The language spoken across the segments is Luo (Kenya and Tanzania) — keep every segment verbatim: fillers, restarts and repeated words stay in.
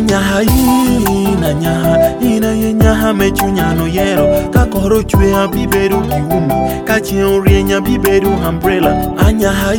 Anyaha ina nyaha ina ye nyaha mechunyano yero kakoro chwe abiberu giumi kachi orienya biberu umbrella. Anyaha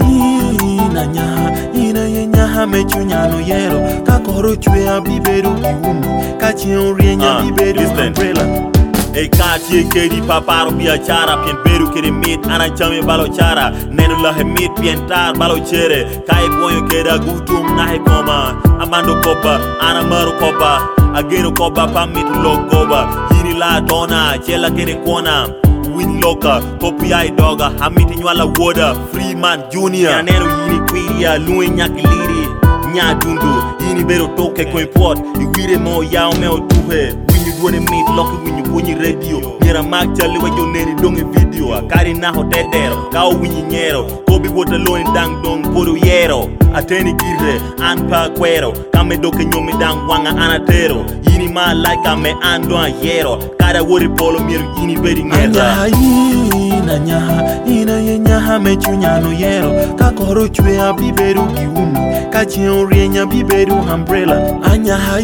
ina nyaha ina ye nyaha mechunyano yero kakoro chwe abiberu giumi kachi orienya biberu umbrella. Ei kati kedi paparo biachara pien beru kedi mit ana chame balo chara nenu lahe mit pien tar balo chere kai boyo keda gutum nahe koma amando kopa ana maru kopa ageno kopa pamit logoba yini la dona chela kene kona win loka kopi ai doga hamiti nywala woda Freeman Junior ya nenu yini kwiria luwe nyakiliri nya dundu yini bero toke ko import iwire mo yao meo tuhe when you meet lucky when you when you radio Nira mag chali when you neni dongi video Kari na hotedero Kao winyi nyero Kobi wota loin dang dong podo yero Ateni gire Anpa kwero Kame doke nyomi dang wanga anatero Yini ma like ame ando an yero Kada wori polo miru yini bedi ngera Anyaha ina nyaha ina ye nyaha mechunyano yero Kakoro chwe abiberu giumi Kachi orienya biberu umbrella. Anyaha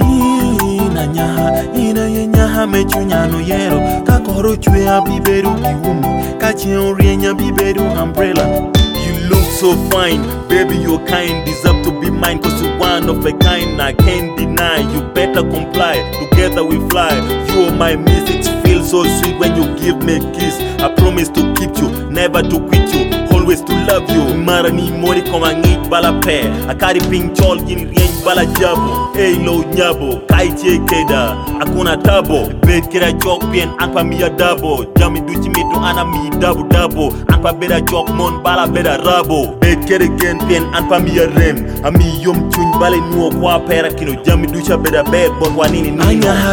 ina nyaha ina ye nyaha mechunyano yero kakoro chwe abiberu giumi kachi orienya biberu umbrella. You look so fine, baby you're kind, deserve to be mine cause you're one of a kind, I can't deny, you better comply, together we fly, you are my miss, it feels so sweet when you give me a kiss, I promise to keep you, never to quit you, always to love you, mara ni mori koma ngit bala pe, akari ping chol gini rieng bala jabo, hey lo nyabo, kai che keda, akuna tabo, bet kira jok pien anpa miya dabo, jami duchi mito ana mi dabo dabo, anpa beda jok mon bala beda rabo, bet kere gen pien anpa miya rem, ami yom chun bale nuo kwa pera kino, jami ducha beda bed bon wanini nino. Anyaha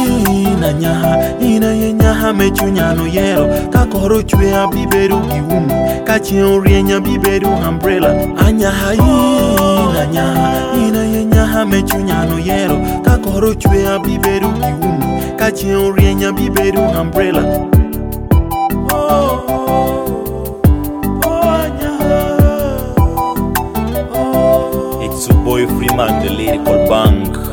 ina nyaha ina ye nyaha mechunyano yero kakoro chwe abiberu giumi kachi orienya biberu umbrella. Anyaha ina nyaha ina ye nyaha mechunyano yero kakoro chwe abiberu giumi kachi orienya biberu umbrella. Oh, oh, oh, Anyaha. It's your boy Freeman, the lyrical bank.